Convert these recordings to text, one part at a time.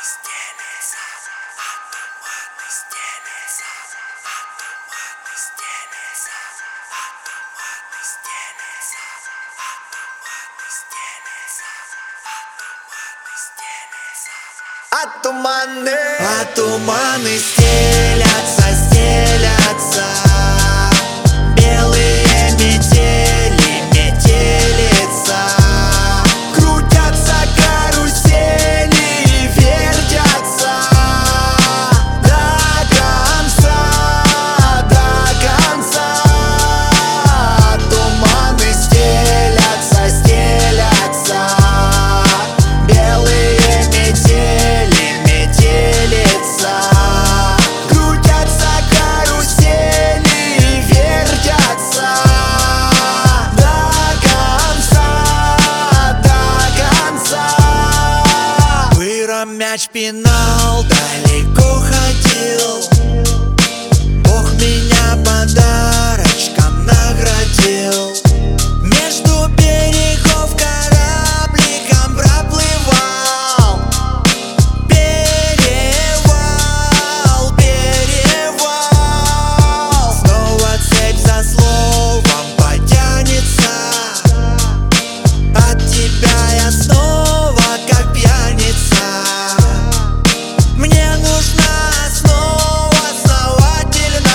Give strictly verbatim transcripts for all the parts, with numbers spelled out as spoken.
стелется, а туманы стелется, а туманы стелется, а туманы стелется, а туманы стелется, а туманы стелется. А туманы, а туманы стелятся, стелятся. Белые метели, метелица. Крутятся карусели и вертятся до конца, до конца. Туманы стелятся, стелятся. Белые метели, метелица. Крутятся карусели и вертятся до конца, до конца. Выром мяч пинал, далеко ходил. Бог меня подарочком наградил. Между берегов корабликом проплывал. Перевал, перевал. Снова цепь за словом потянется. От тебя я снова как пьяница. Мне нужна снова основательно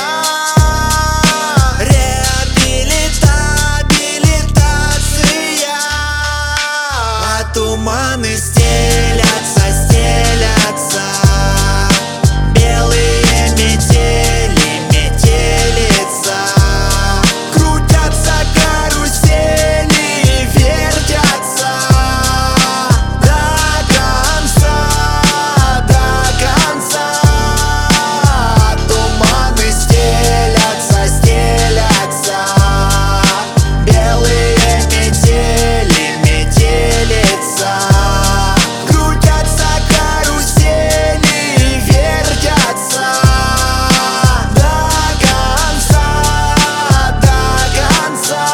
реабилитация. А туманы стелятся, стелятся. Белые метели, метелица. Крутятся карусели и вертятся до конца, до конца. Туманы стелятся, стелятся. Белые метели, метелица. Крутятся карусели и вертятся до конца, до конца.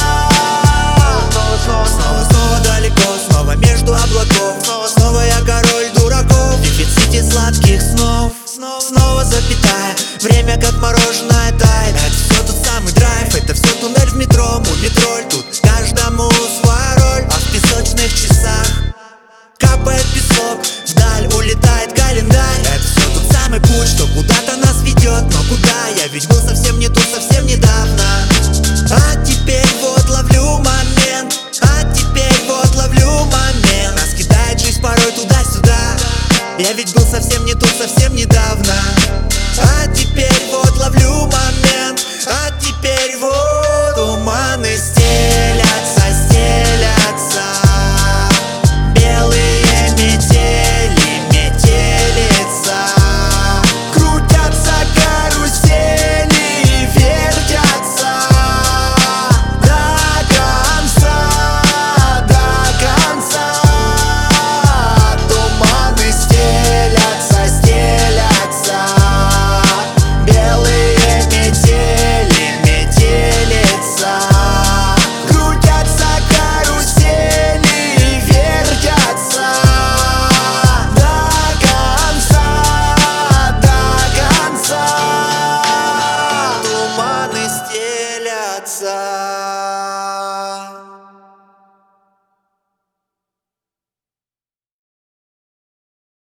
Снова, снова далеко, снова между облаков. Снова я король дураков в дефиците сладких снов. Снова запятая, время как мороженое тает. Это все тот самый драйв, это все туннель в метро. Мой метроль, тут каждому своя роль. А в песочных часах капает песок, вдаль улетает календарь. Это все тот самый путь, что куда-то нас ведет. Но куда? Я ведь был совсем не тут, совсем недавно. А теперь вот ловлю момент, а теперь вот ловлю момент. Нас кидает жизнь порой туда-сюда. Я ведь был совсем не тут, совсем недавно.